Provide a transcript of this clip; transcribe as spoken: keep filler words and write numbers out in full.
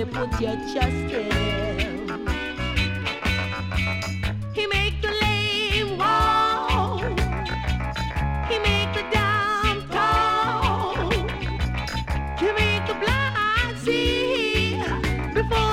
put your trust in him. He make the lame walk. He make the dumb talk. He make the blind see before